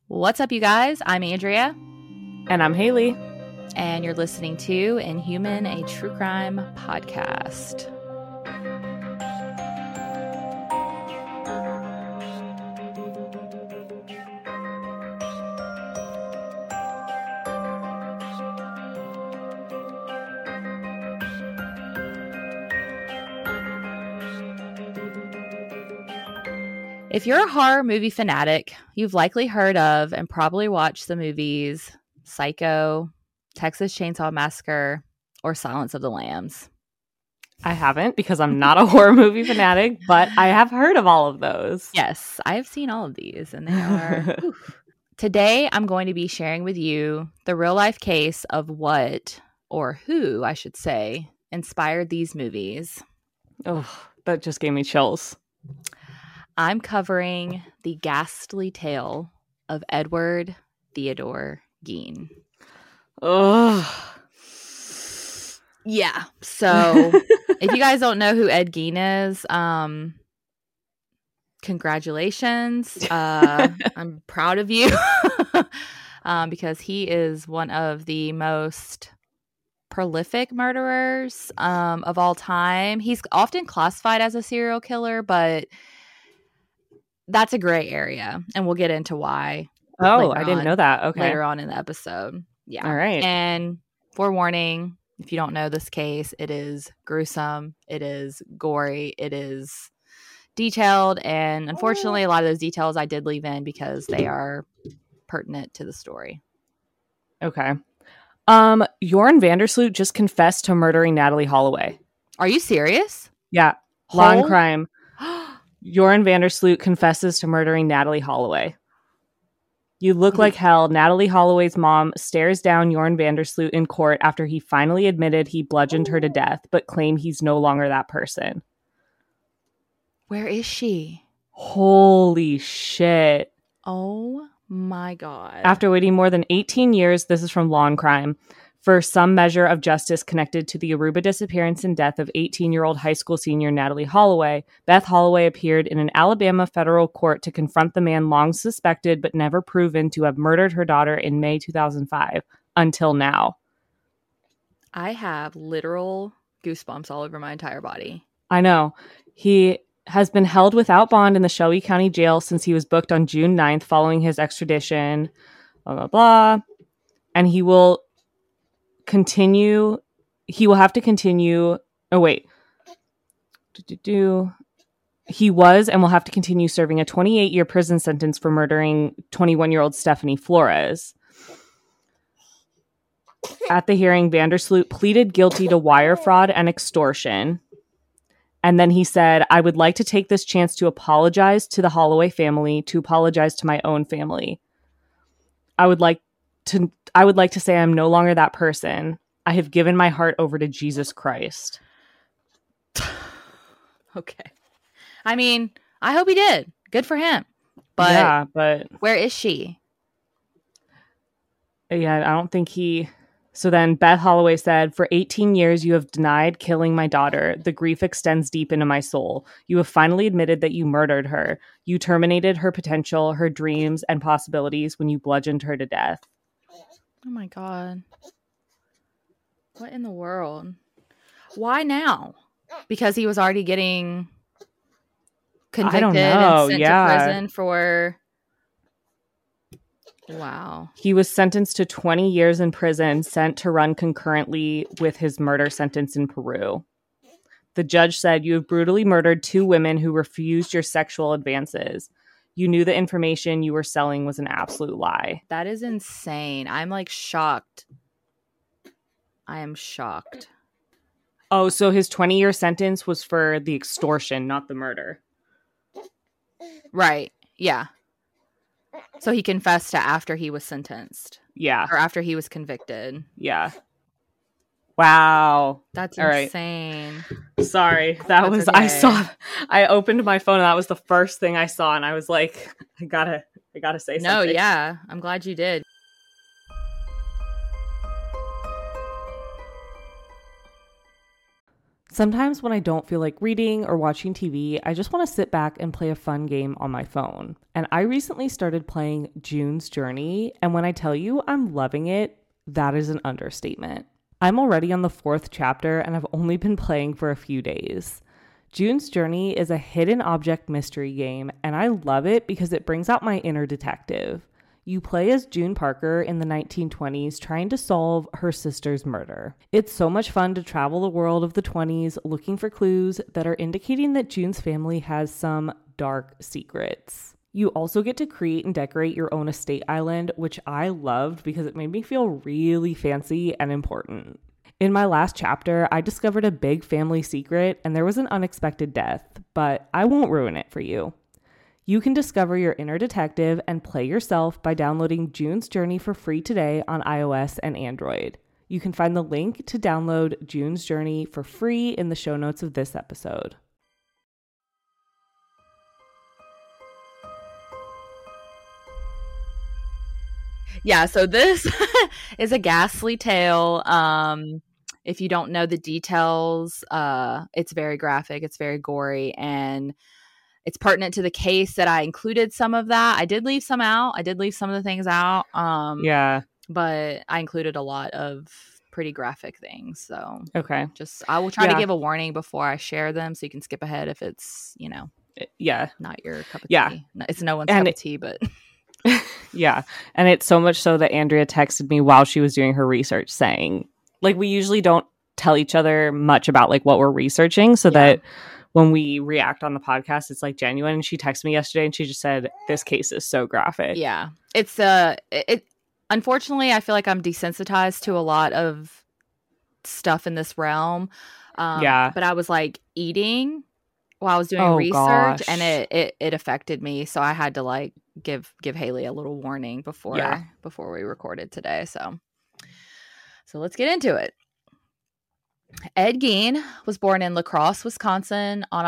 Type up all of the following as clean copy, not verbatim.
What's up, you guys? I'm Andrea. And I'm Haley. And you're listening to Inhuman, a true crime podcast. If you're a horror movie fanatic, you've likely heard of and probably watched the movies Psycho, Texas Chainsaw Massacre, or Silence of the Lambs. I haven't because I'm not a horror movie fanatic, but I have heard of all of those. Yes, I have seen all of these, and they are... Today, I'm going to be sharing with you the real-life case of what, or who, I should say, inspired these movies. Oh, that just gave me chills. I'm covering the ghastly tale of Edward Theodore Gein. Ugh. Yeah. So if you guys don't know who Ed Gein is, congratulations. I'm proud of you because he is one of the most prolific murderers of all time. He's often classified as a serial killer, but that's a gray area, and we'll get into why. Oh, I didn't know that. Okay. Later on in the episode. Yeah. All right. And forewarning, if you don't know this case, it is gruesome. It is gory. It is detailed. And unfortunately, a lot of those details I did leave in because they are pertinent to the story. Okay. Jorn Vandersloot just confessed to murdering Natalee Holloway. Are you serious? Yeah. Law and crime. Jorn Vandersloot confesses to murdering Natalee Holloway. You look like hell. Natalee Holloway's mom stares down Jorn Vandersloot in court after he finally admitted he bludgeoned her to death, but claimed he's no longer that person. Where is she? Holy shit. Oh my God. After waiting more than 18 years, this is from Law and Crime, for some measure of justice connected to the Aruba disappearance and death of 18-year-old high school senior Natalee Holloway, Beth Holloway appeared in an Alabama federal court to confront the man long suspected but never proven to have murdered her daughter in May 2005, until now. I have literal goosebumps all over my entire body. I know. He has been held without bond in the Shelby County Jail since he was booked on June 9th following his extradition, blah, blah, blah. And he will have to continue. Oh, wait. He was and will have to continue serving a 28-year prison sentence for murdering 21-year-old Stephanie Flores. At the hearing, Vandersloot pleaded guilty to wire fraud and extortion. And then he said, I would like to take this chance to apologize to the Holloway family, to apologize to my own family. I would like to say I'm no longer that person. I have given my heart over to Jesus Christ. Okay. I mean, I hope he did. Good for him. But yeah, but where is she? Yeah, I don't think he... So then Beth Holloway said, for 18 years, you have denied killing my daughter. The grief extends deep into my soul. You have finally admitted that you murdered her. You terminated her potential, her dreams, and possibilities when you bludgeoned her to death. Oh my God. What in the world? Why now? Because he was already getting convicted and sent to prison for... Wow. He was sentenced to 20 years in prison, sent to run concurrently with his murder sentence in Peru. The judge said, you have brutally murdered 2 women who refused your sexual advances. You knew the information you were selling was an absolute lie. That is insane. I'm like shocked. I am shocked. Oh, so his 20-year sentence was for the extortion, not the murder. Right. Yeah. So he confessed to after he was sentenced. Yeah. Or after he was convicted. Yeah. Wow. That's all insane. Right. Sorry. That was, okay. I opened my phone and that was the first thing I saw. And I was like, I gotta say something. No, yeah. I'm glad you did. Sometimes when I don't feel like reading or watching TV, I just want to sit back and play a fun game on my phone. And I recently started playing June's Journey, and when I tell you I'm loving it, that is an understatement. I'm already on the 4th chapter and I've only been playing for a few days. June's Journey is a hidden object mystery game, and I love it because it brings out my inner detective. You play as June Parker in the 1920s trying to solve her sister's murder. It's so much fun to travel the world of the 20s looking for clues that are indicating that June's family has some dark secrets. You also get to create and decorate your own estate island, which I loved because it made me feel really fancy and important. In my last chapter, I discovered a big family secret and there was an unexpected death, but I won't ruin it for you. You can discover your inner detective and play yourself by downloading June's Journey for free today on iOS and Android. You can find the link to download June's Journey for free in the show notes of this episode. Yeah, so this is a ghastly tale. If you don't know the details, it's very graphic, it's very gory, and it's pertinent to the case that I included some of that. I did leave some out. I did leave some of the things out. But I included a lot of pretty graphic things. So okay, I will try to give a warning before I share them, so you can skip ahead if it's not your cup of tea. It's no one's cup of tea, but yeah, and it's so much so that Andrea texted me while she was doing her research, saying, like, we usually don't tell each other much about like what we're researching, so that when we react on the podcast, it's like genuine. And she texted me yesterday and she just said, this case is so graphic. Yeah. It's unfortunately, I feel like I'm desensitized to a lot of stuff in this realm. But I was like eating while I was doing research, and it affected me. So I had to like give Haley a little warning before we recorded today. So let's get into it. Ed Gein was born in La Crosse, Wisconsin on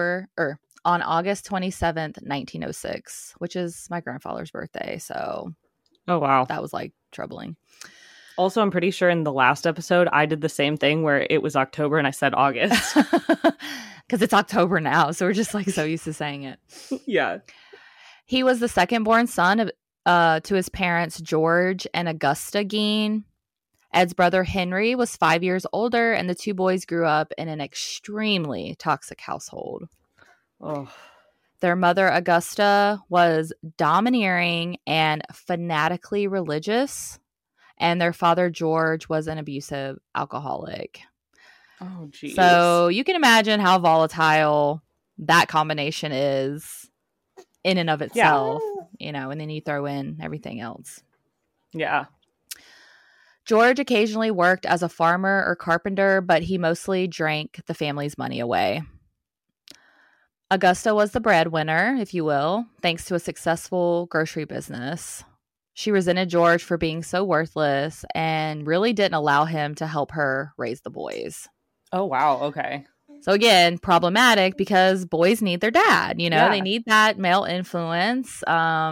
August 27th, 1906, which is my grandfather's birthday. So, oh, wow. That was like troubling. Also, I'm pretty sure in the last episode, I did the same thing where it was October and I said August. Because it's October now. So we're just like so used to saying it. Yeah. He was the second born son to his parents, George and Augusta Gein. Ed's brother Henry was 5 years older, and the two boys grew up in an extremely toxic household. Oh. Their mother, Augusta, was domineering and fanatically religious, and their father, George, was an abusive alcoholic. Oh, geez. So you can imagine how volatile that combination is in and of itself, and then you throw in everything else. Yeah. George occasionally worked as a farmer or carpenter, but he mostly drank the family's money away. Augusta was the breadwinner, if you will, thanks to a successful grocery business. She resented George for being so worthless and really didn't allow him to help her raise the boys. Oh, wow. Okay. So again, problematic because boys need their dad. They need that male influence,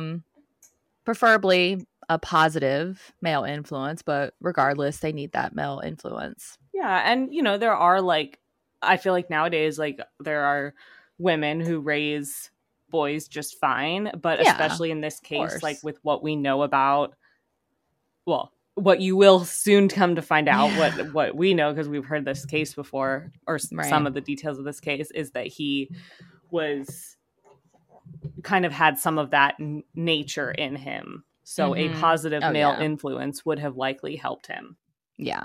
preferably a positive male influence, but regardless, they need that male influence. Yeah. And, there are I feel like nowadays, there are women who raise boys just fine, but especially in this case, with what we know about, what you will soon come to find out, what we know, because we've heard this case before, or some of the details of this case, is that he was kind of had some of that nature in him. So a positive male influence would have likely helped him. Yeah.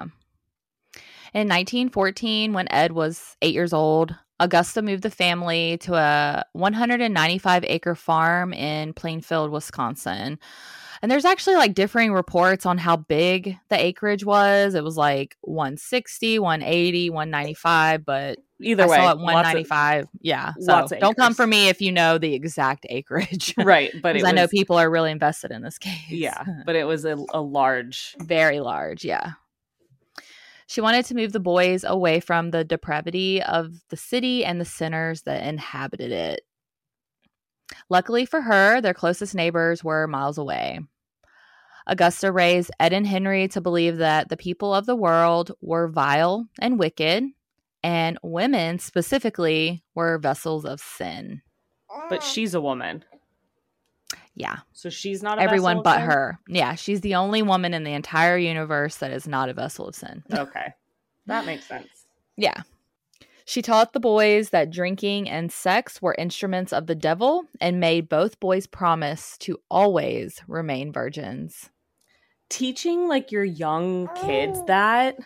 In 1914, when Ed was 8 years old, Augusta moved the family to a 195-acre farm in Plainfield, Wisconsin. And there's actually differing reports on how big the acreage was. It was 160, 180, 195, but either way, I saw it 195. So don't come for me if you know the exact acreage. Right. But I know people are really invested in this case. Yeah. But it was a large. Very large. Yeah. She wanted to move the boys away from the depravity of the city and the sinners that inhabited it. Luckily for her, their closest neighbors were miles away. Augusta raised Ed and Henry to believe that the people of the world were vile and wicked, and women specifically were vessels of sin. But she's a woman. Yeah. So she's not a Everyone vessel of but sin? her. Yeah, she's the only woman in the entire universe that is not a vessel of sin. Okay. That makes sense. Yeah. She taught the boys that drinking and sex were instruments of the devil and made both boys promise to always remain virgins. Teaching like your young kids that?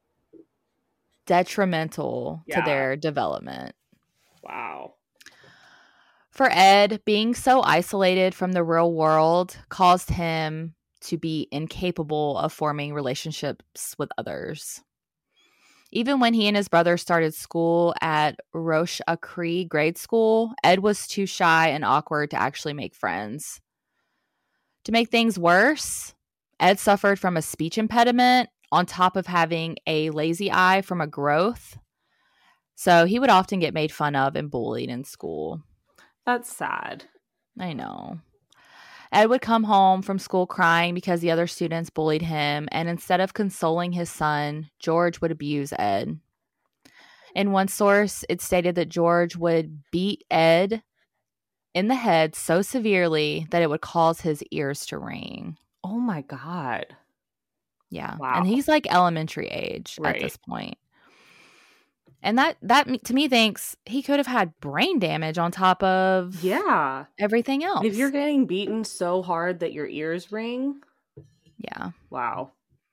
Detrimental to their development. Wow. For Ed, being so isolated from the real world caused him to be incapable of forming relationships with others. Even when he and his brother started school at Roche Acree grade school, Ed was too shy and awkward to actually make friends. To make things worse, Ed suffered from a speech impediment on top of having a lazy eye from a growth. So he would often get made fun of and bullied in school. That's sad. I know. Ed would come home from school crying because the other students bullied him, and instead of consoling his son, George would abuse Ed. In one source, it stated that George would beat Ed in the head so severely that it would cause his ears to ring. Oh my God. Yeah. Wow. And he's like elementary age at this point. And that to me thinks he could have had brain damage on top of everything else. If you're getting beaten so hard that your ears ring. Yeah. Wow.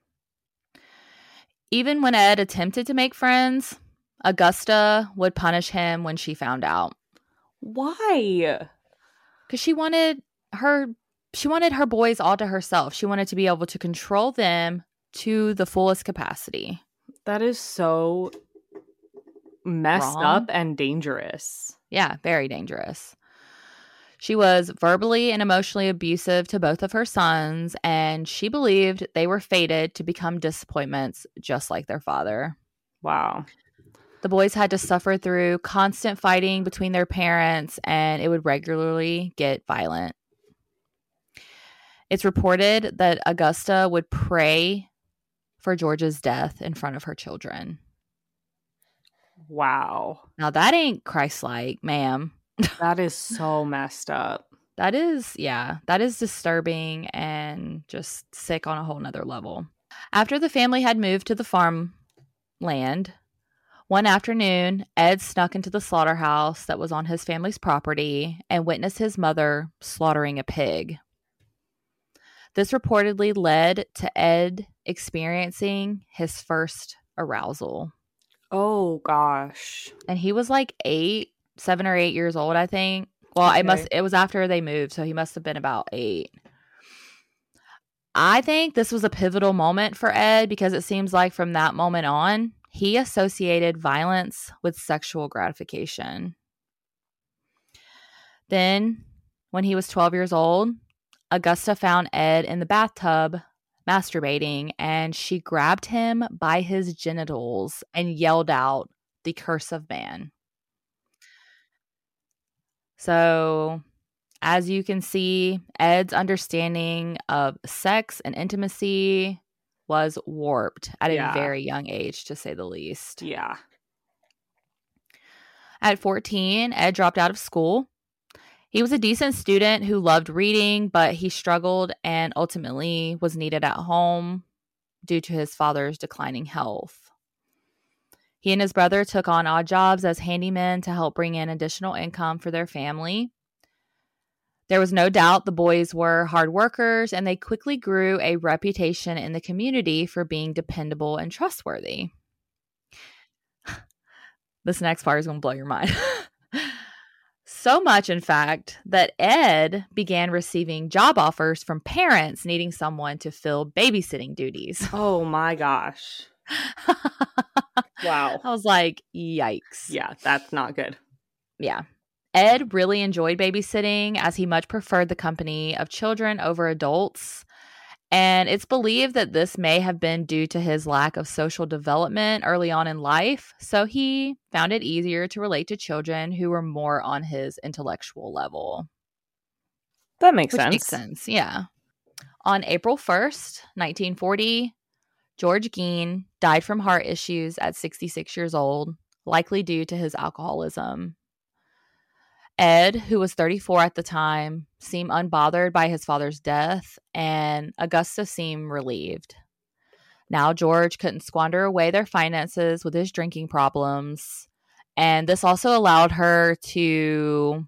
Even when Ed attempted to make friends, Augusta would punish him when she found out. Why? Because she wanted her boys all to herself. She wanted to be able to control them to the fullest capacity. That is so messed up and dangerous. Yeah, very dangerous. She was verbally and emotionally abusive to both of her sons, and she believed they were fated to become disappointments just like their father. Wow. The boys had to suffer through constant fighting between their parents, and it would regularly get violent. It's reported that Augusta would pray for George's death in front of her children. Wow. Now that ain't Christ-like, ma'am. That is so messed up. That is disturbing and just sick on a whole nother level. After the family had moved to the farmland, one afternoon, Ed snuck into the slaughterhouse that was on his family's property and witnessed his mother slaughtering a pig. This reportedly led to Ed experiencing his first arousal. Oh, gosh. And he was like 7 or 8 years old, I think. Well, okay. It was after they moved, so he must have been about 8. I think this was a pivotal moment for Ed because it seems like from that moment on, he associated violence with sexual gratification. Then, when he was 12 years old, Augusta found Ed in the bathtub masturbating, and she grabbed him by his genitals and yelled out, "The curse of man." So, as you can see, Ed's understanding of sex and intimacy was warped at a very young age, to say the least. Yeah. At 14, Ed dropped out of school. He was a decent student who loved reading, but he struggled and ultimately was needed at home due to his father's declining health. He and his brother took on odd jobs as handymen to help bring in additional income for their family. There was no doubt the boys were hard workers, and they quickly grew a reputation in the community for being dependable and trustworthy. This next part is going to blow your mind. So much, in fact, that Ed began receiving job offers from parents needing someone to fill babysitting duties. Oh my gosh. Wow. I was like, yikes. Yeah, that's not good. Yeah. Ed really enjoyed babysitting as he much preferred the company of children over adults. And it's believed that this may have been due to his lack of social development early on in life. So he found it easier to relate to children who were more on his intellectual level. That makes sense. Makes sense, yeah. On April 1st, 1940, George Gein died from heart issues at 66 years old, likely due to his alcoholism. Ed, who was 34 at the time, seemed unbothered by his father's death, and Augusta seemed relieved. Now George couldn't squander away their finances with his drinking problems, and this also allowed her to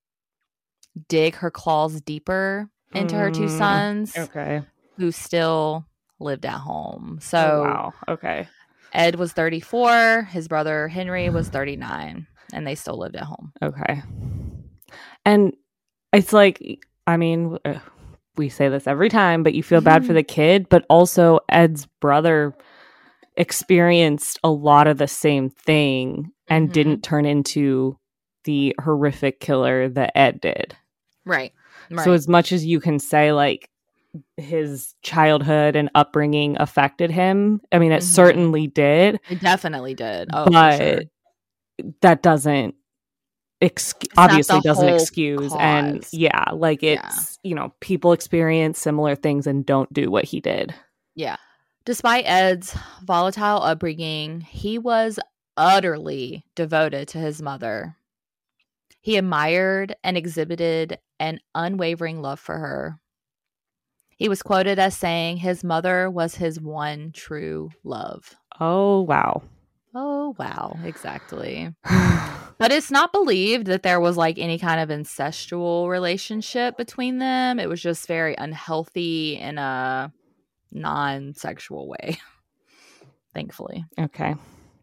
dig her claws deeper into her two sons, who still lived at home. So, wow. Okay. Ed was 34, his brother Henry was 39, and they still lived at home. Okay. And it's like, I mean, we say this every time, but you feel bad for the kid, but also Ed's brother experienced a lot of the same thing and didn't turn into the horrific killer that Ed did. Right. So as much as you can say, like, his childhood and upbringing affected him, I mean, it certainly did. It definitely did. Oh, but for sure. That doesn't obviously doesn't excuse cause. And yeah, like it's you know, people experience similar things and don't do what he did. Yeah. Despite Ed's volatile upbringing, he was utterly devoted to his mother. He admired and exhibited an unwavering love for her. He was quoted as saying his mother was his one true love. Oh, wow. Oh, wow. Exactly. But it's not believed that there was like any kind of incestual relationship between them. It was just very unhealthy in a non-sexual way, thankfully. Okay.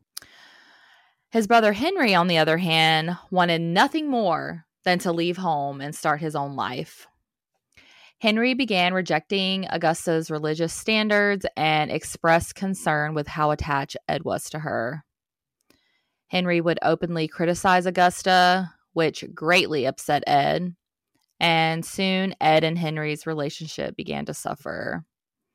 His brother Henry, on the other hand, wanted nothing more than to leave home and start his own life. Henry began rejecting Augusta's religious standards and expressed concern with how attached Ed was to her. Henry would openly criticize Augusta, which greatly upset Ed, and soon Ed and Henry's relationship began to suffer.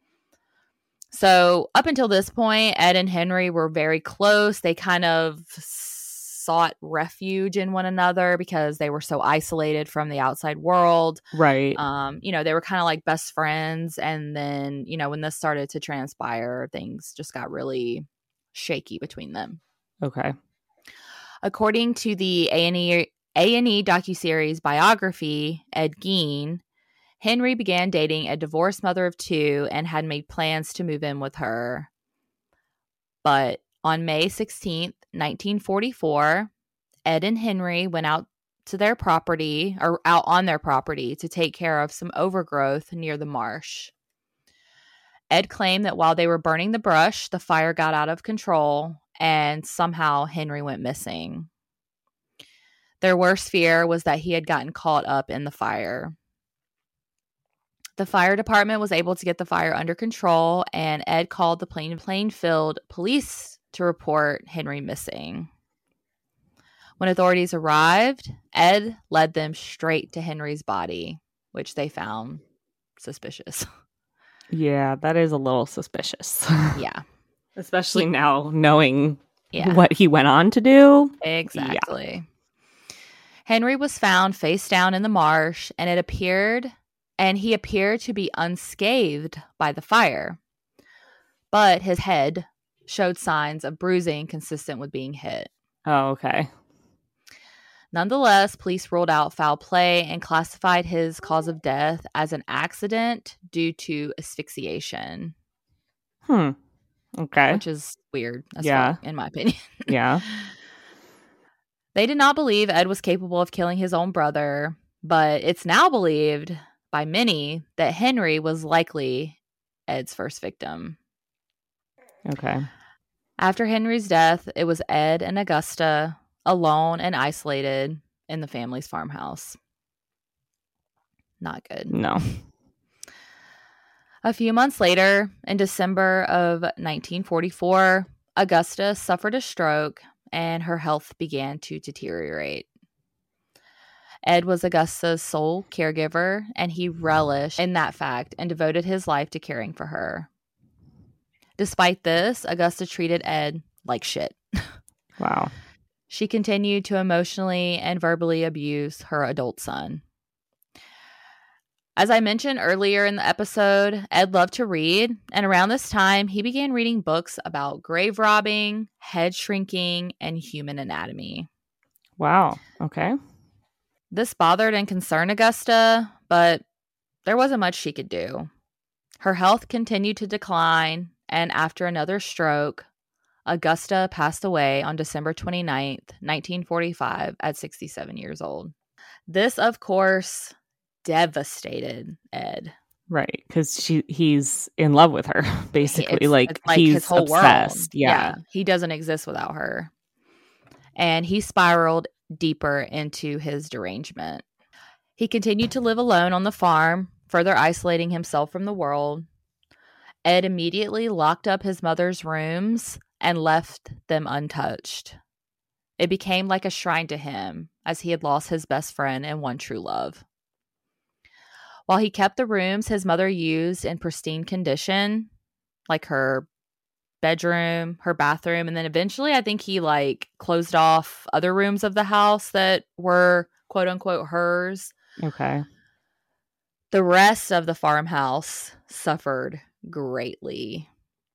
So up until this point, Ed and Henry were very close. They kind of sought refuge in one another because they were so isolated from the outside world. Right. You know, they were kind of like best friends. And then, you know, when this started to transpire, things just got really shaky between them. Okay. According to the A&E docuseries biography, Ed Gein, Henry began dating a divorced mother of two and had made plans to move in with her. But on May 16th, 1944, Ed and Henry went out on their property to take care of some overgrowth near the marsh. Ed claimed that while they were burning the brush, the fire got out of control and somehow Henry went missing. Their worst fear was that he had gotten caught up in the fire. The fire department was able to get the fire under control, and Ed called the Plainfield police to report Henry missing. When authorities arrived, Ed led them straight to Henry's body, which they found suspicious. Yeah, that is a little suspicious. Yeah. Especially now knowing what he went on to do. Exactly. Yeah. Henry was found face down in the marsh, and he appeared to be unscathed by the fire. But his head showed signs of bruising consistent with being hit. Oh, okay. Nonetheless, police ruled out foul play and classified his cause of death as an accident due to asphyxiation. Okay. Which is weird as fuck, in my opinion. Yeah. They did not believe Ed was capable of killing his own brother, but it's now believed by many that Henry was likely Ed's first victim. Okay. After Henry's death, it was Ed and Augusta, alone and isolated, in the family's farmhouse. Not good. No. A few months later, in December of 1944, Augusta suffered a stroke and her health began to deteriorate. Ed was Augusta's sole caregiver, and he relished in that fact and devoted his life to caring for her. Despite this, Augusta treated Ed like shit. Wow. She continued to emotionally and verbally abuse her adult son. As I mentioned earlier in the episode, Ed loved to read, and around this time, he began reading books about grave robbing, head shrinking, and human anatomy. Wow. Okay. This bothered and concerned Augusta, but there wasn't much she could do. Her health continued to decline, and after another stroke, Augusta passed away on December 29th, 1945, at 67 years old. This, of course, devastated Ed. Right, because he's in love with her, basically. It's like he's his whole obsessed. world. Yeah. He doesn't exist without her. And he spiraled deeper into his derangement. He continued to live alone on the farm, further isolating himself from the world. Ed immediately locked up his mother's rooms and left them untouched. It became like a shrine to him, as he had lost his best friend and one true love. While he kept the rooms his mother used in pristine condition, like her bedroom, her bathroom, and then eventually I think he closed off other rooms of the house that were quote unquote hers. Okay. The rest of the farmhouse suffered greatly.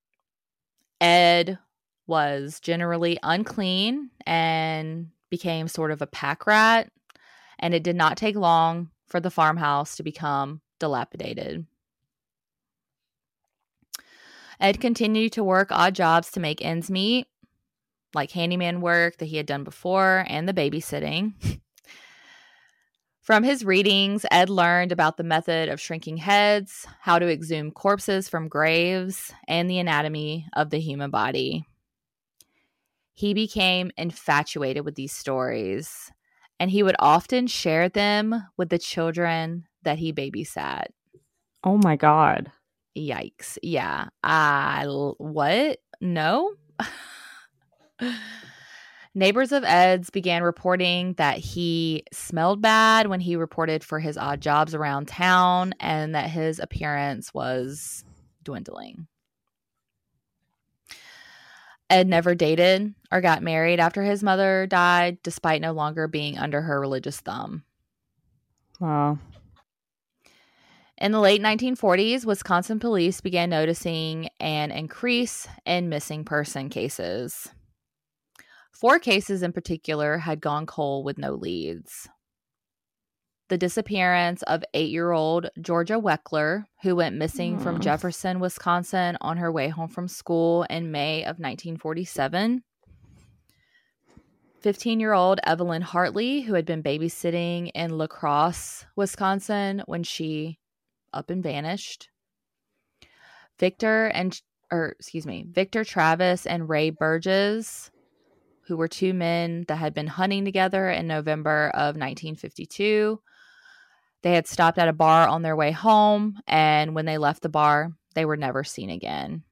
Ed was generally unclean and became sort of a pack rat, and it did not take long for the farmhouse to become dilapidated. Ed continued to work odd jobs to make ends meet, like handyman work that he had done before and the babysitting. From his readings, Ed learned about the method of shrinking heads, how to exhume corpses from graves, and the anatomy of the human body. He became infatuated with these stories, and he would often share them with the children that he babysat. Oh my God. Yikes. Yeah. What? No? Neighbors of Ed's began reporting that he smelled bad when he reported for his odd jobs around town and that his appearance was dwindling. Ed never dated or got married after his mother died, despite no longer being under her religious thumb. Wow. In the late 1940s, Wisconsin police began noticing an increase in missing person cases. 4 cases in particular had gone cold with no leads. The disappearance of 8-year-old Georgia Weckler, who went missing from Jefferson, Wisconsin on her way home from school in May of 1947. 15-year-old Evelyn Hartley, who had been babysitting in La Crosse, Wisconsin, when she up and vanished. Victor Travis and Ray Burgess, who were 2 men that had been hunting together in November of 1952. They had stopped at a bar on their way home, and when they left the bar, they were never seen again.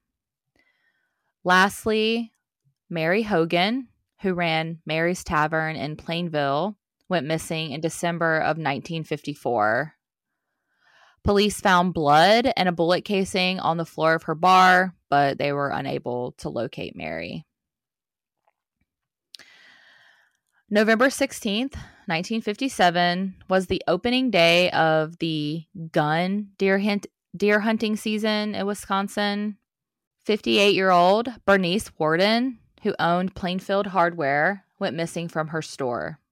Lastly, Mary Hogan, who ran Mary's Tavern in Plainville, went missing in December of 1954. Police found blood and a bullet casing on the floor of her bar, but they were unable to locate Mary. November 16th, 1957 was the opening day of the gun deer hunting season in Wisconsin. 58-year-old Bernice Warden, who owned Plainfield Hardware, went missing from her store.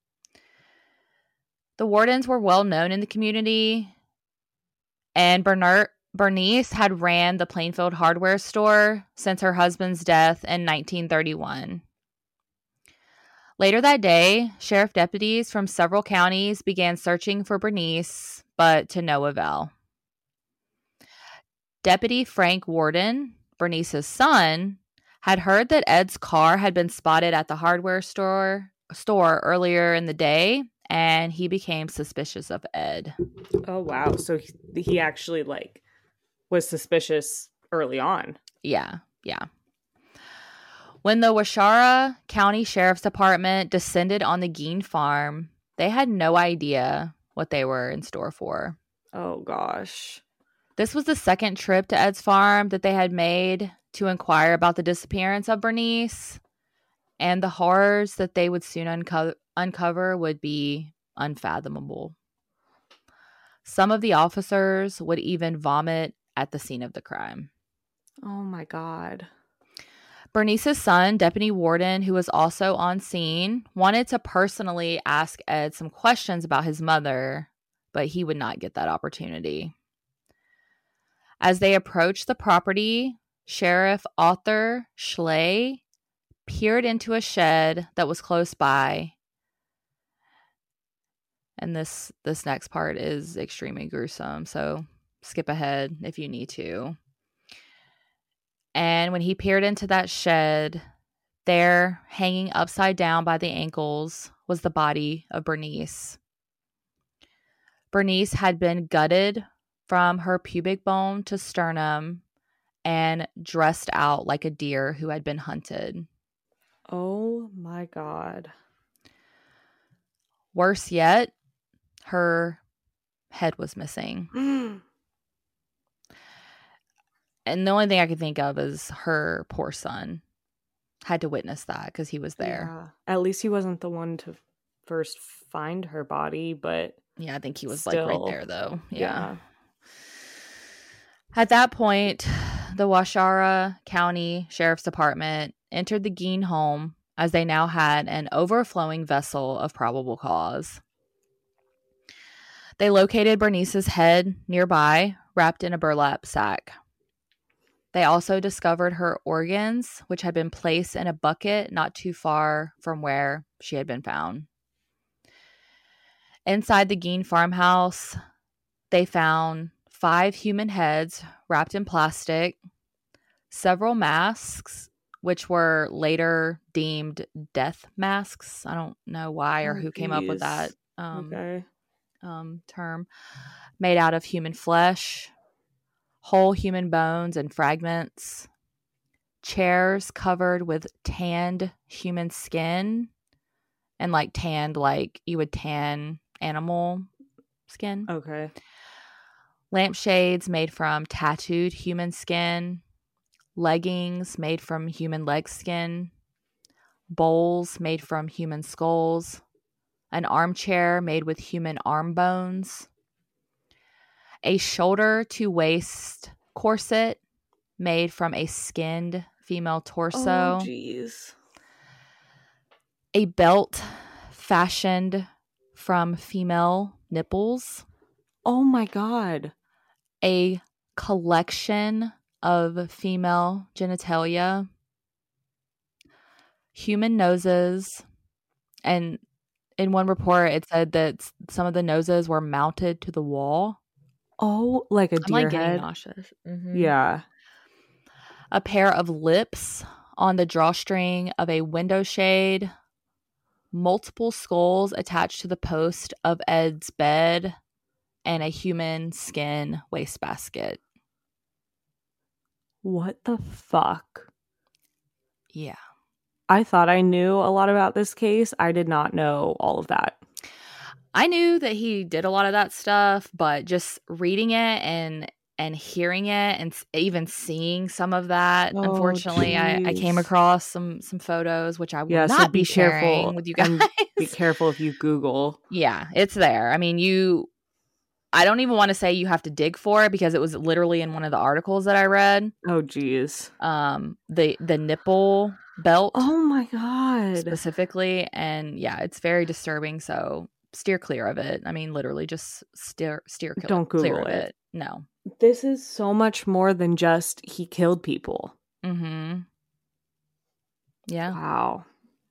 The Wardens were well known in the community, and Bernice had ran the Plainfield Hardware store since her husband's death in 1931. Later that day, sheriff deputies from several counties began searching for Bernice, but to no avail. Deputy Frank Warden, Bernice's son, had heard that Ed's car had been spotted at the hardware store earlier in the day, and he became suspicious of Ed. Oh, wow. So he actually was suspicious early on. Yeah. When the Waushara County Sheriff's Department descended on the Gein farm, they had no idea what they were in store for. Oh, gosh. This was the second trip to Ed's farm that they had made to inquire about the disappearance of Bernice, and the horrors that they would soon uncover would be unfathomable. Some of the officers would even vomit at the scene of the crime. Oh my God. Bernice's son, Deputy Warden, who was also on scene, wanted to personally ask Ed some questions about his mother, but he would not get that opportunity. As they approached the property, Sheriff Arthur Schley peered into a shed that was close by. And this next part is extremely gruesome, so skip ahead if you need to. And when he peered into that shed, there, hanging upside down by the ankles, was the body of Bernice. Bernice had been gutted from her pubic bone to sternum and dressed out like a deer who had been hunted. Oh my God. Worse yet, her head was missing. And the only thing I could think of is her poor son had to witness that because he was there. Yeah. At least he wasn't the one to first find her body, but yeah, I think he was still, like right there though. Yeah. At that point, the Waushara County Sheriff's Department entered the Gein home as they now had an overflowing vessel of probable cause. They located Bernice's head nearby, wrapped in a burlap sack. They also discovered her organs, which had been placed in a bucket not too far from where she had been found. Inside the Gein farmhouse, they found 5 human heads wrapped in plastic, several masks, which were later deemed death masks. I don't know why or who came up with that term. Made out of human flesh, whole human bones and fragments, chairs covered with tanned human skin, and like tanned like you would tan animal skin. Okay. Lampshades made from tattooed human skin, leggings made from human leg skin, bowls made from human skulls, an armchair made with human arm bones, a shoulder to waist corset made from a skinned female torso. Oh, jeez. A belt fashioned from female nipples. Oh my God. A collection of female genitalia. Human noses. And in one report, it said that some of the noses were mounted to the wall. Oh, like a deer I'm like getting head? nauseous. Mm-hmm. Yeah. A pair of lips on the drawstring of a window shade. Multiple skulls attached to the post of Ed's bed. And a human skin wastebasket. What the fuck? Yeah. I thought I knew a lot about this case. I did not know all of that. I knew that he did a lot of that stuff, but just reading it and hearing it and even seeing some of that, unfortunately, I came across some photos, which I will not be sharing with you guys. Be careful if you Google. Yeah, it's there. I mean, I don't even want to say you have to dig for it because it was literally in one of the articles that I read. Oh, geez. The nipple belt. Oh my God. Specifically. And yeah, it's very disturbing. So steer clear of it. I mean, literally just steer Don't Google clear of it. No. This is so much more than just he killed people. Mm-hmm. Yeah. Wow.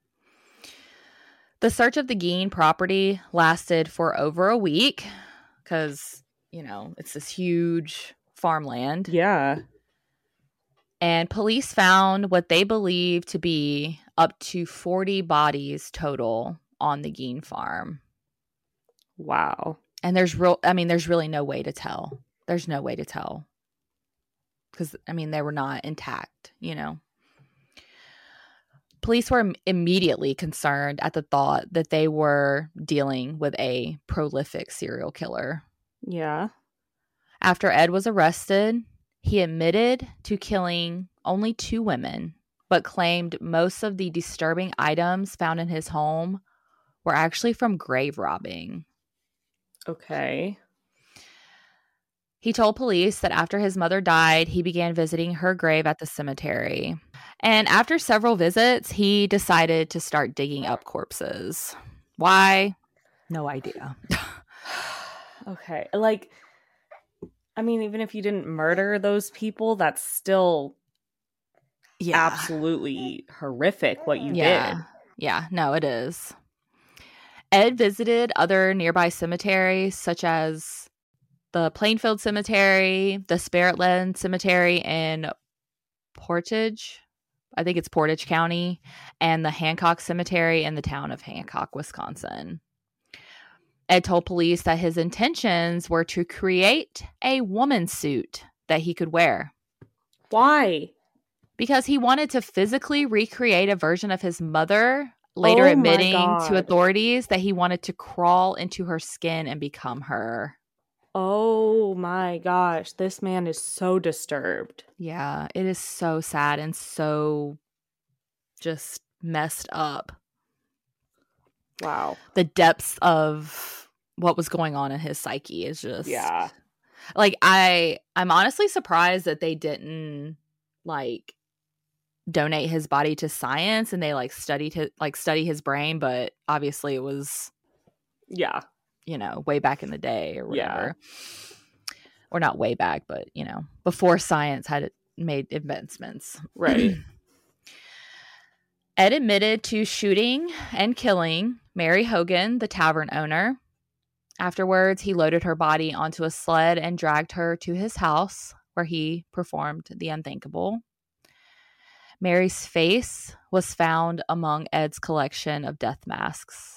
The search of the Gein property lasted for over a week because, it's this huge farmland. Yeah. And police found what they believe to be up to 40 bodies total on the Gein farm. Wow. And there's really no way to tell. There's no way to tell. Because, they were not intact, Police were immediately concerned at the thought that they were dealing with a prolific serial killer. Yeah. After Ed was arrested, he admitted to killing only 2 women, but claimed most of the disturbing items found in his home were actually from grave robbing. Okay. He told police that after his mother died, he began visiting her grave at the cemetery. And after several visits, he decided to start digging up corpses. Why? No idea. Okay. Like, I mean, even if you didn't murder those people, that's still absolutely horrific what you did. Yeah, no, it is. Ed visited other nearby cemeteries, such as the Plainfield Cemetery, the Spiritland Cemetery in Portage. I think it's Portage County, and the Hancock Cemetery in the town of Hancock, Wisconsin. Ed told police that his intentions were to create a woman suit that he could wear. Why? Because he wanted to physically recreate a version of his mother, later admitting to authorities that he wanted to crawl into her skin and become her. Oh my gosh, this man is so disturbed. Yeah, it is so sad and so just messed up. Wow. The depths of what was going on in his psyche is just... Yeah. Like, I'm honestly surprised that they didn't, like, donate his body to science and they, like, study his brain, but obviously it was... Yeah. You know, way back in the day or whatever. Yeah. Or not way back, but, you know, before science had made advancements. Right. Ed admitted to shooting and killing Mary Hogan, the tavern owner. Afterwards, he loaded her body onto a sled and dragged her to his house, where he performed the unthinkable. Mary's face was found among Ed's collection of death masks.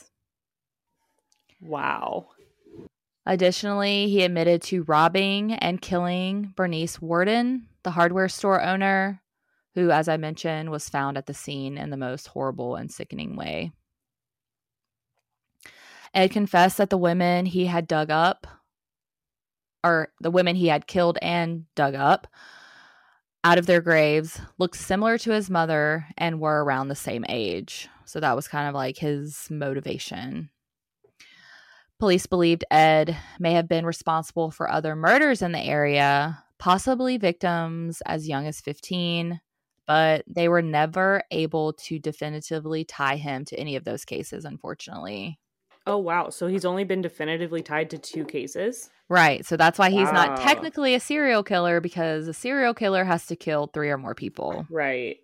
Wow. Additionally, he admitted to robbing and killing Bernice Warden, the hardware store owner, who, as I mentioned, was found at the scene in the most horrible and sickening way. Ed confessed that the women he had dug up, or the women he had killed and dug up out of their graves, looked similar to his mother and were around the same age. So that was kind of like his motivation. Police believed Ed may have been responsible for other murders in the area, possibly victims as young as 15, but they were never able to definitively tie him to any of those cases, unfortunately. Oh, wow. So he's only been definitively tied to 2 cases? Right. So that's why he's not technically a serial killer, because a serial killer has to kill 3 or more people. Right.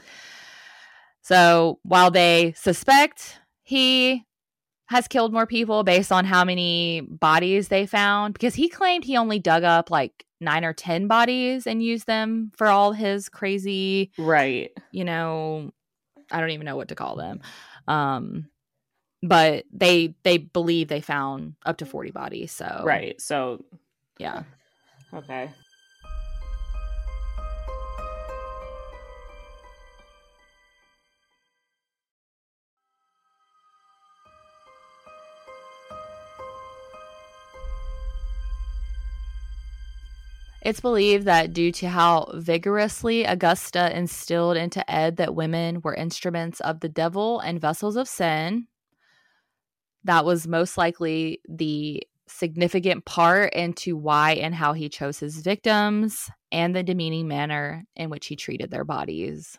So while they suspect he has killed more people based on how many bodies they found, because he claimed he only dug up like 9 or 10 bodies and used them for all his crazy, right, you know, I don't even know what to call them. But they believe they found up to 40 bodies. So right. So yeah. Okay. It's believed that due to how vigorously Augusta instilled into Ed that women were instruments of the devil and vessels of sin, that was most likely the significant part into why and how he chose his victims and the demeaning manner in which he treated their bodies.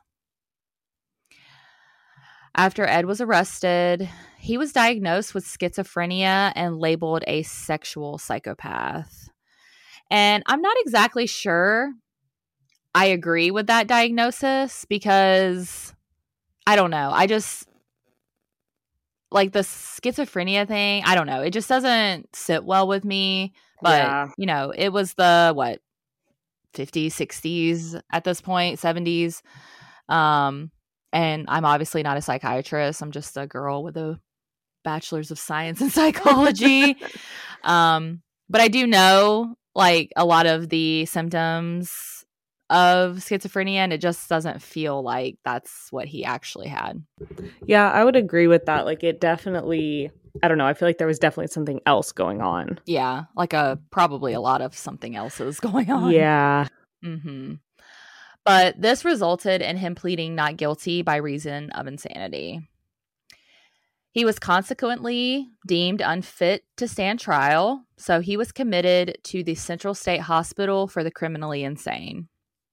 After Ed was arrested, he was diagnosed with schizophrenia and labeled a sexual psychopath. And I'm not exactly sure I agree with that diagnosis, because I don't know. I just, like, the schizophrenia thing, I don't know. It just doesn't sit well with me. But, you know, it was the, 50s, 60s at this point, 70s. And I'm obviously not a psychiatrist. I'm just a girl with a bachelor's of science in psychology. But I do know, like, a lot of the symptoms of schizophrenia, and it just doesn't feel like that's what he actually had. Yeah, I would agree with that. Like, it definitely, I don't know, I feel like there was definitely something else going on. Yeah, like probably a lot of something else is going on. Yeah. Mm-hmm. But this resulted in him pleading not guilty by reason of insanity. He was consequently deemed unfit to stand trial, so he was committed to the Central State Hospital for the Criminally Insane.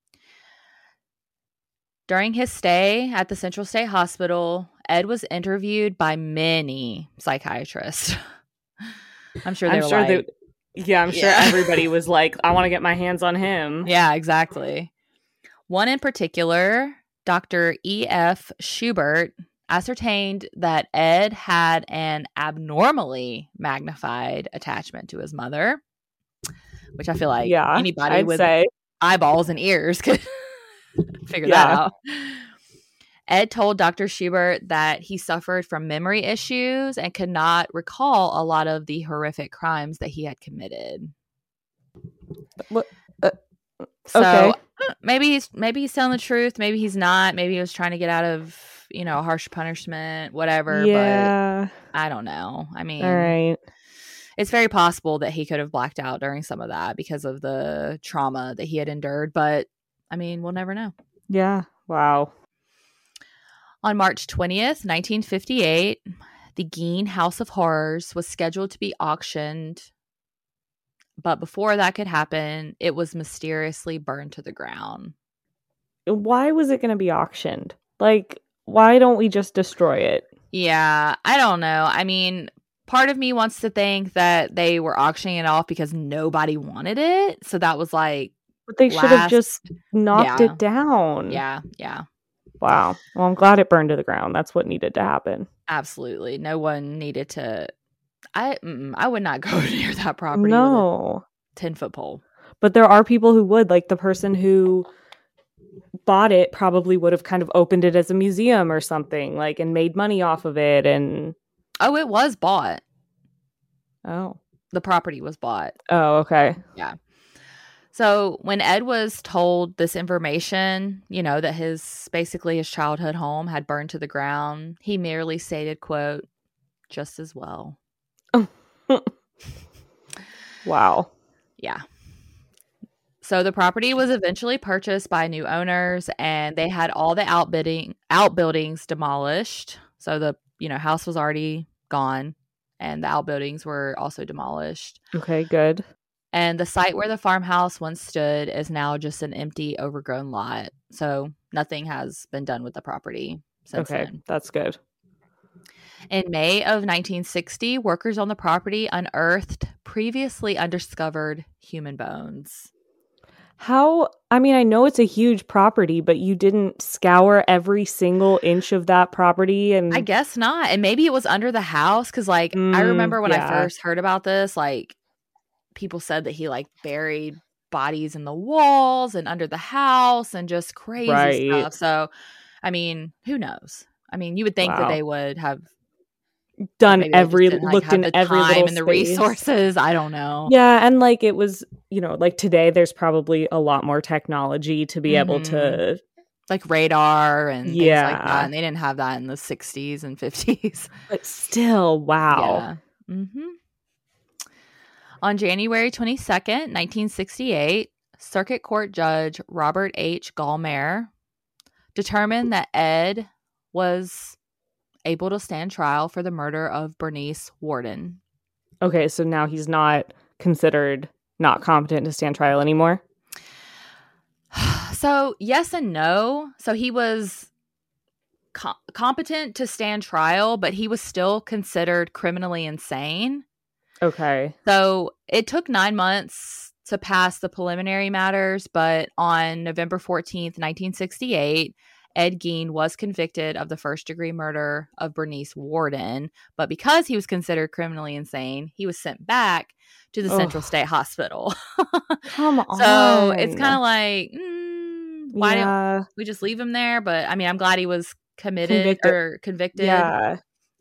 During his stay at the Central State Hospital, Ed was interviewed by many psychiatrists. I'm sure I'm sure everybody was like, I want to get my hands on him. Yeah, exactly. One in particular, Dr. E.F. Schubert, ascertained that Ed had an abnormally magnified attachment to his mother, which I feel like anybody with eyeballs and ears could figure that out. Ed told Dr. Schubert that he suffered from memory issues and could not recall a lot of the horrific crimes that he had committed. So maybe he's telling the truth. Maybe he's not. Maybe he was trying to get out of, harsh punishment, whatever. Yeah. But I don't know. I mean, all right. It's very possible that he could have blacked out during some of that because of the trauma that he had endured. But I mean, we'll never know. Yeah. Wow. On March 20th, 1958, the Gein House of Horrors was scheduled to be auctioned. But before that could happen, it was mysteriously burned to the ground. Why was it going to be auctioned? Like, why don't we just destroy it? Yeah, I don't know. I mean, part of me wants to think that they were auctioning it off because nobody wanted it. So that was like... But they should have just knocked it down. Yeah. Wow. Well, I'm glad it burned to the ground. That's what needed to happen. Absolutely. No one needed to... I would not go near that property with a 10-foot pole. But there are people who would. Like, the person who bought it probably would have kind of opened it as a museum or something, like, and made money off of it. And oh, it was bought. Oh. The property was bought. Oh, okay. Yeah. So when Ed was told this information, that his childhood home had burned to the ground, he merely stated, quote, "just as well." Wow. Yeah. So the property was eventually purchased by new owners, and they had all the outbuildings demolished. So the house was already gone, and the outbuildings were also demolished. Okay, good. And the site where the farmhouse once stood is now just an empty, overgrown lot. So nothing has been done with the property since then. That's good. In May of 1960, workers on the property unearthed previously undiscovered human bones. How? I mean, I know it's a huge property, but you didn't scour every single inch of that property? And I guess not. And maybe it was under the house because, I remember when I first heard about this, people said that he, buried bodies in the walls and under the house and just crazy stuff. So, I mean, who knows? I mean, you would think that they would have done looked in every little and the resources. I don't know. Yeah, and it was, today there's probably a lot more technology to be able to radar and things like that, and they didn't have that in the 60s and 50s. But still, wow. Yeah. On January 22nd, 1968, Circuit Court Judge Robert H. Gallmer determined that Ed was able to stand trial for the murder of Bernice Worden. Okay, so now he's not considered not competent to stand trial anymore? So, yes and no. So he was competent to stand trial, but he was still considered criminally insane. Okay. So it took 9 months to pass the preliminary matters, but on November 14th, 1968, Ed Gein was convicted of the first-degree murder of Bernice Worden, but because he was considered criminally insane, he was sent back to the Central State Hospital. Come on. So it's kind of like, why don't we just leave him there? But I mean, I'm glad he was convicted. Yeah.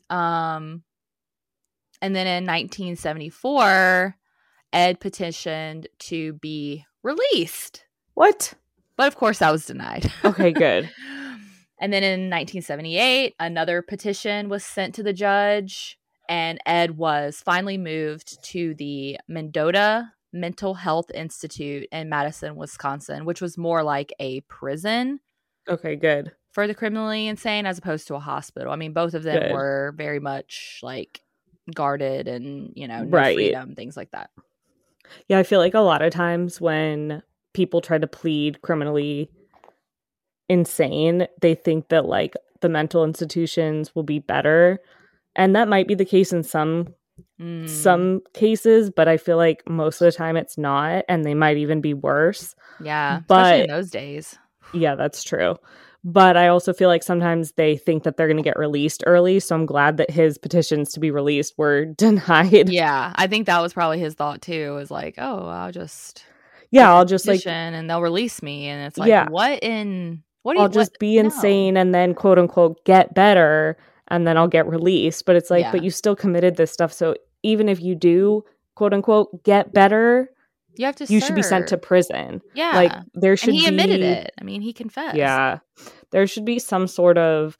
And then in 1974, Ed petitioned to be released. What? But of course that was denied. Okay, good. And then in 1978, another petition was sent to the judge, and Ed was finally moved to the Mendota Mental Health Institute in Madison, Wisconsin, which was more like a prison. Okay, good. for the criminally insane as opposed to a hospital. I mean, both of them Good. were very much like guarded and, you know, no Right. freedom, things like that. Yeah, I feel like a lot of times when people try to plead criminally insane, they think that like the mental institutions will be better. And that might be the case in some cases, but I feel like most of the time it's not, and they might even be worse. Yeah, but especially in those days. Yeah, that's true. But I also feel like sometimes they think that they're going to get released early. So I'm glad that his petitions to be released were denied. Yeah, I think that was probably his thought too. Was like, oh, I'll just like, and they'll release me. And it's like, yeah, what do you? I'll just be insane and then quote unquote get better, and then I'll get released. But it's like, but you still committed this stuff. So even if you do quote unquote get better, you should be sent to prison. Yeah, like there should he admitted it. I mean, he confessed. Yeah, there should be some sort of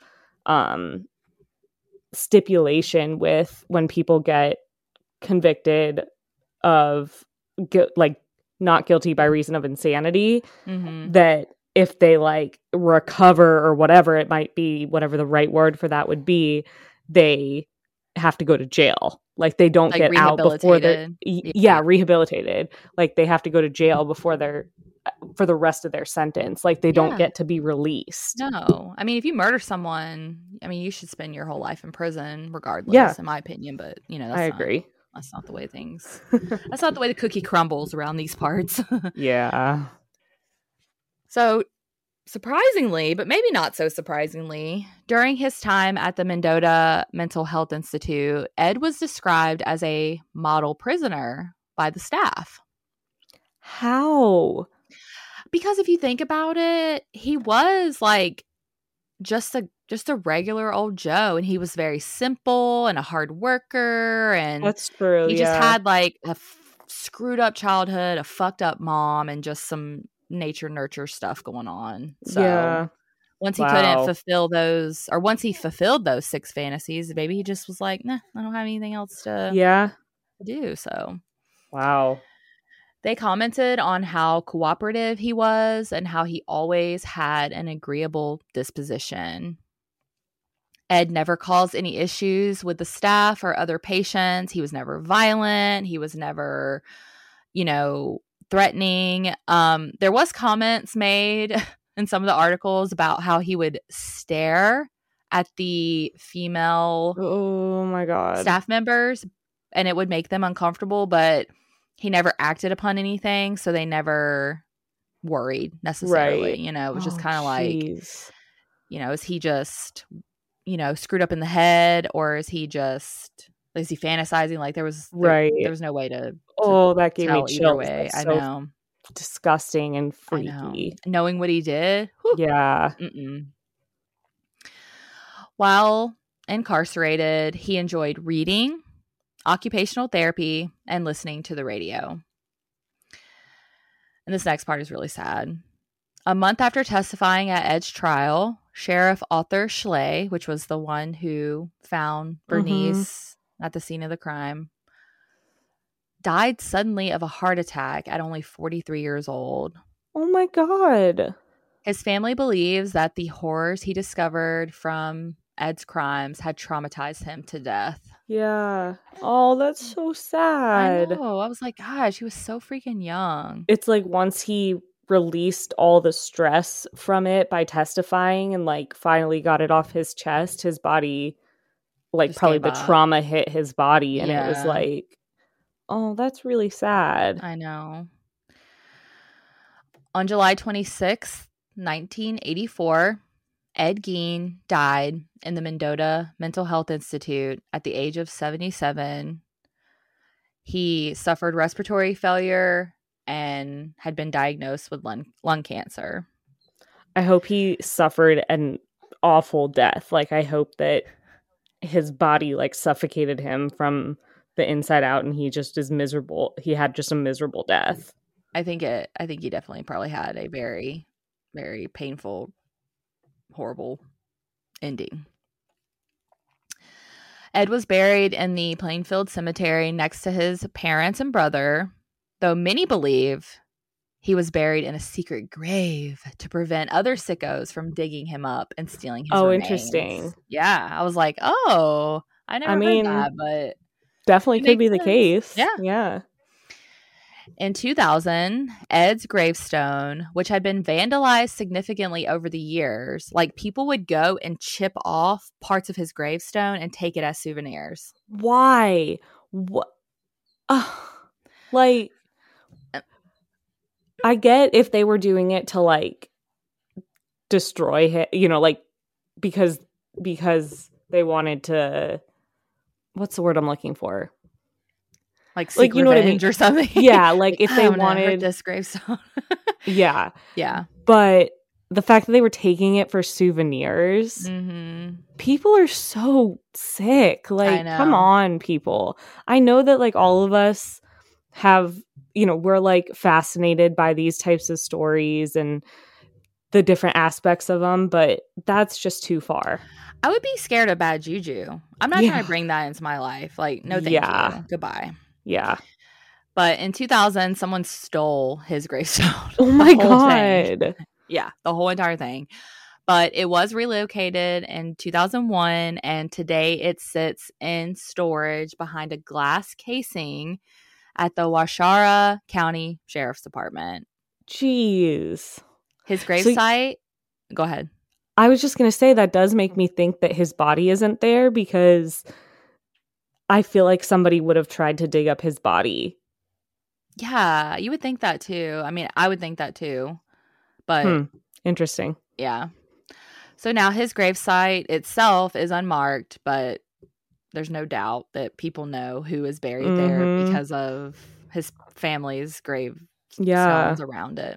stipulation with when people get convicted of like not guilty by reason of insanity, that if they like recover or whatever it might be, whatever the right word for that would be, they have to go to jail. Like they don't get out before they're rehabilitated. Like they have to go to jail before they're for the rest of their sentence. Like they don't get to be released. No, I mean, if you murder someone, I mean, you should spend your whole life in prison regardless, in my opinion. But you know, I agree. That's not the way that's not the way the cookie crumbles around these parts. Yeah. So surprisingly, but maybe not so surprisingly, during his time at the Mendota Mental Health Institute, Ed was described as a model prisoner by the staff. How? Because if you think about it, he was like just a regular old Joe, and he was very simple and a hard worker, and that's true. He just had like a screwed up childhood, a fucked up mom, and just some nature nurture stuff going on. So once he couldn't fulfill those, or once he fulfilled those 6 fantasies, maybe he just was like, nah, I don't have anything else to do. So they commented on how cooperative he was and how he always had an agreeable disposition. Ed never caused any issues with the staff or other patients. He was never violent. He was never, threatening. There was comments made in some of the articles about how he would stare at the female staff members, and it would make them uncomfortable, but he never acted upon anything, so they never worried necessarily. It was just kind of like, is he just screwed up in the head, or is he fantasizing? Like there was no way to that gave me tell chills. Either way. That's I know, disgusting and freaky. Knowing what he did. Whew. Yeah. While incarcerated, he enjoyed reading, occupational therapy, and listening to the radio. And this next part is really sad. A month after testifying at Ed's trial, Sheriff Arthur Schley, which was the one who found Bernice at the scene of the crime, died suddenly of a heart attack at only 43 years old. Oh my God. His family believes that the horrors he discovered from Ed's crimes had traumatized him to death. Yeah. Oh, that's so sad. I know. I was like, gosh, he was so freaking young. It's like once he released all the stress from it by testifying and like finally got it off his chest, his body, like just probably the trauma hit his body, and it was like, oh, that's really sad. I know. On July 26th, 1984, Ed Gein died in the Mendota Mental Health Institute at the age of 77. He suffered respiratory failure and had been diagnosed with lung cancer. I hope he suffered an awful death. Like, I hope that his body like suffocated him from the inside out and he just is miserable. He had just a miserable death. I think he definitely probably had a very, very painful, horrible ending. Ed was buried in the Plainfield Cemetery next to his parents and brother, though many believe he was buried in a secret grave to prevent other sickos from digging him up and stealing his remains. Interesting. Yeah, I was like, oh, I never heard that, but definitely could be the case. Yeah. In 2000, Ed's gravestone, which had been vandalized significantly over the years, like people would go and chip off parts of his gravestone and take it as souvenirs. Why? What? Like, I get if they were doing it to like destroy him, you know, like because they wanted to. What's the word I'm looking for? Like seek revenge or something. Yeah, like if they wanted this gravestone. Yeah. Yeah. But the fact that they were taking it for souvenirs, people are so sick. Like, come on, people. I know that like all of us have, you know, we're like fascinated by these types of stories and the different aspects of them, but that's just too far. I would be scared of bad juju. I'm not trying to bring that into my life. Like, no, thank you. Goodbye. Yeah. But in 2000, someone stole his gravestone. Oh my God. Yeah, the whole entire thing. But it was relocated in 2001, and today it sits in storage behind a glass casing at the Waushara County Sheriff's Department. Jeez. His gravesite... Go ahead. I was just going to say that does make me think that his body isn't there because I feel like somebody would have tried to dig up his body. Yeah, you would think that too. I mean, I would think that too. But interesting. Yeah. So now his gravesite itself is unmarked, but there's no doubt that people know who is buried there because of his family's gravestones around it.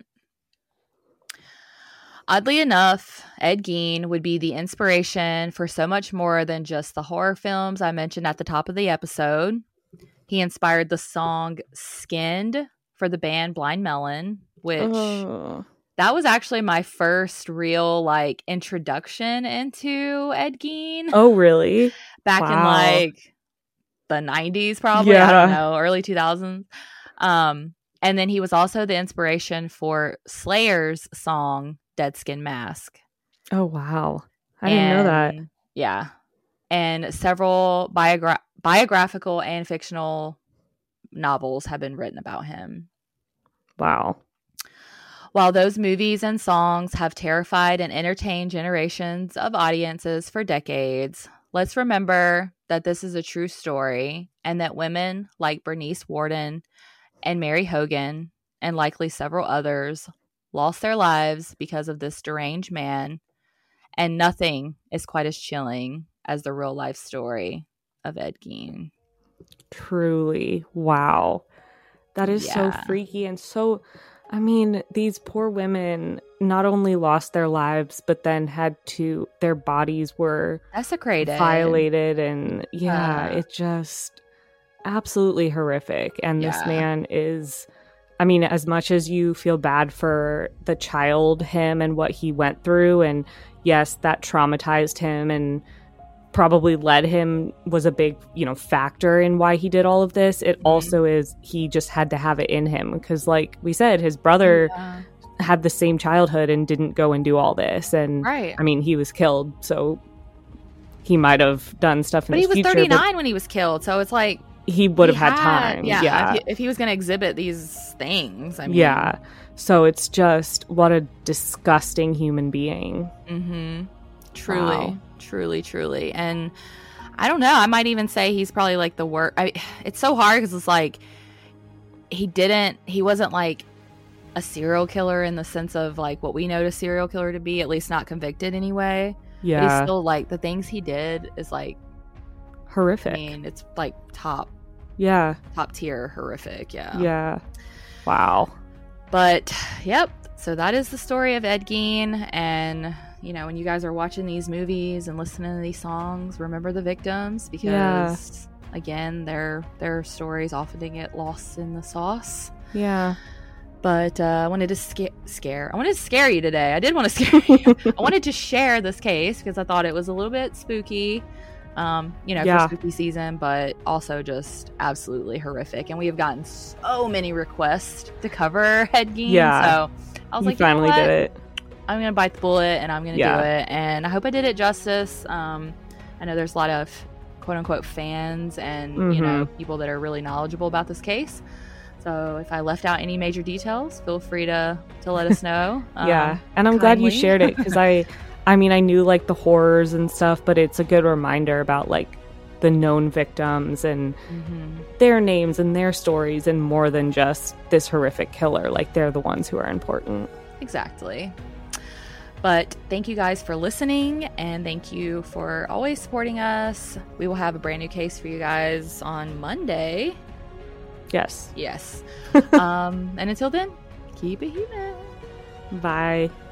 Oddly enough, Ed Gein would be the inspiration for so much more than just the horror films I mentioned at the top of the episode. He inspired the song Skinned for the band Blind Melon, which that was actually my first real like introduction into Ed Gein. Oh, really? Back in like the 90s, probably. I don't know, early 2000s. And then he was also the inspiration for Slayer's song Dead Skin Mask. Oh, wow. I didn't know that. Yeah. And several biographical and fictional novels have been written about him. Wow. While those movies and songs have terrified and entertained generations of audiences for decades, let's remember that this is a true story and that women like Bernice Worden and Mary Hogan, and likely several others, lost their lives because of this deranged man, and nothing is quite as chilling as the real life story of Ed Gein. Truly. Wow. That is so freaky and so... I mean, these poor women not only lost their lives, but then had to... Their bodies were... desecrated. Violated, and it just... absolutely horrific. And this man is... I mean, as much as you feel bad for the child, him, and what he went through, and yes, that traumatized him and probably was a big, factor in why he did all of this. It also is, he just had to have it in him because, like we said, his brother had the same childhood and didn't go and do all this. And I mean, he was killed, so he might have done stuff in his future. But he was 39 when he was killed, so it's like... He would have had time. Yeah. If he was going to exhibit these things. I mean. Yeah. So it's just, what a disgusting human being. Mm-hmm. Truly. Wow. Truly. And I don't know. I might even say he's probably like the worst. It's so hard because it's like, he wasn't like a serial killer in the sense of like what we know a serial killer to be, at least not convicted anyway. Yeah. But he's still like, the things he did is like, horrific. I mean, it's like top tier horrific. Yeah. Wow. But yep, so that is the story of Ed Gein. And when you guys are watching these movies and listening to these songs, remember the victims, because again, their stories often get lost in the sauce. But I wanted to scare you today. I did want to scare you. I wanted to share this case because I thought it was a little bit spooky. for spooky season, but also just absolutely horrific. And we have gotten so many requests to cover Hed Gein. So I was like, finally did it. I'm going to bite the bullet and I'm going to do it. And I hope I did it justice. I know there's a lot of quote unquote fans and, people that are really knowledgeable about this case. So if I left out any major details, feel free to let us know. And I'm glad you shared it, because I knew like the horrors and stuff, but it's a good reminder about like the known victims and their names and their stories, and more than just this horrific killer. Like, they're the ones who are important. Exactly. But thank you guys for listening, and thank you for always supporting us. We will have a brand new case for you guys on Monday. Yes. And until then, keep it human. Bye.